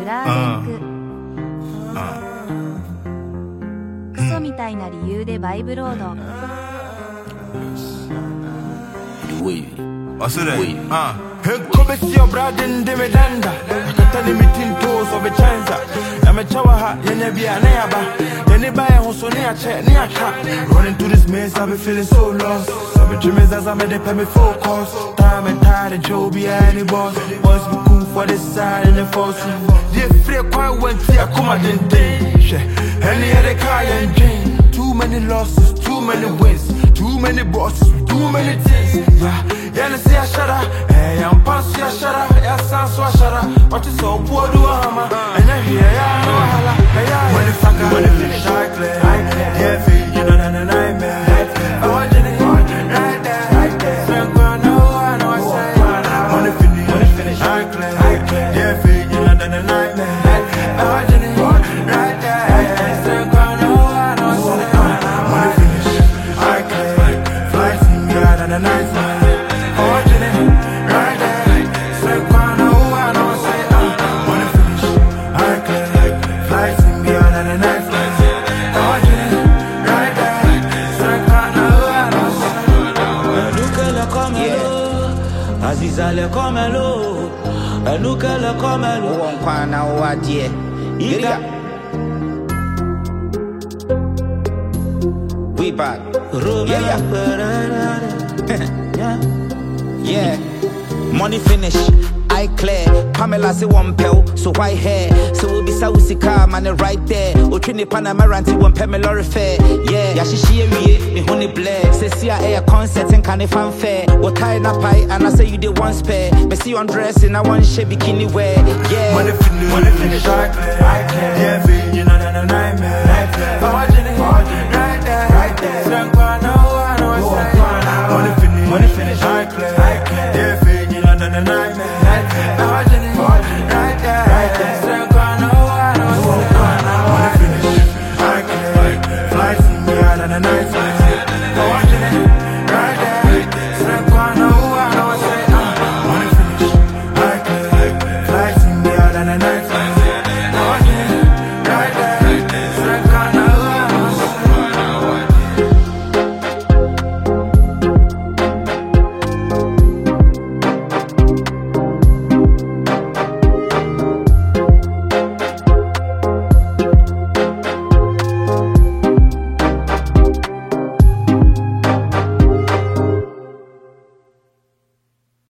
ラーメンククソみたいな理由でバイブロード Come see your brother in the medanda. Kata ni meeting toes of a chance. I'm a chawaha, yenya be a neaba. Anybody who's on a check, near trap. Running through this maze, I've been feeling so lost. Some dreamers as I made it, me focus. Time and tide, and Joe be any boss. Boys be cool for this side and the force. The free quite went here, come on, didn't any other car and dream. Too many losses, too many wins. Too many bosses, too many things. Yeah, see I shut up. Hey, I'm past you, shut up. Yeah, sounds so shut up. What is so poor do I'm and I hear ya, no hala. When the fuck when the finish, I clear. Yeah, feel you know that a nightmare. I want you to right there. So I'm gonna know, I know I say. When the finish, I clear. Yeah, feel you know that a nightmare. I want you to right there. So I'm gonna know, I know I say. When the finish, I clear. Flights in God and a nice man. Azizale komelo, enukele komelo. Uwankwana uwadie. Iga. We back. Yeah. Money finish. I clear. Pamela say one pill, so white hair. So we'll be Sawusika, man, right there. Utrini Panamaranti, one Pamela refair. Yeah, Yashishi, me honey blair. Say, see, a concert and can fanfare. What tying up pie, and I say you did one spare. But see you undressing, I want shit bikini wear. Yeah. Money finish, I clear. Yeah, feel you know that a nightmare. I want you to right there. So I'm gonna know, I know I say. Money finish, I clear.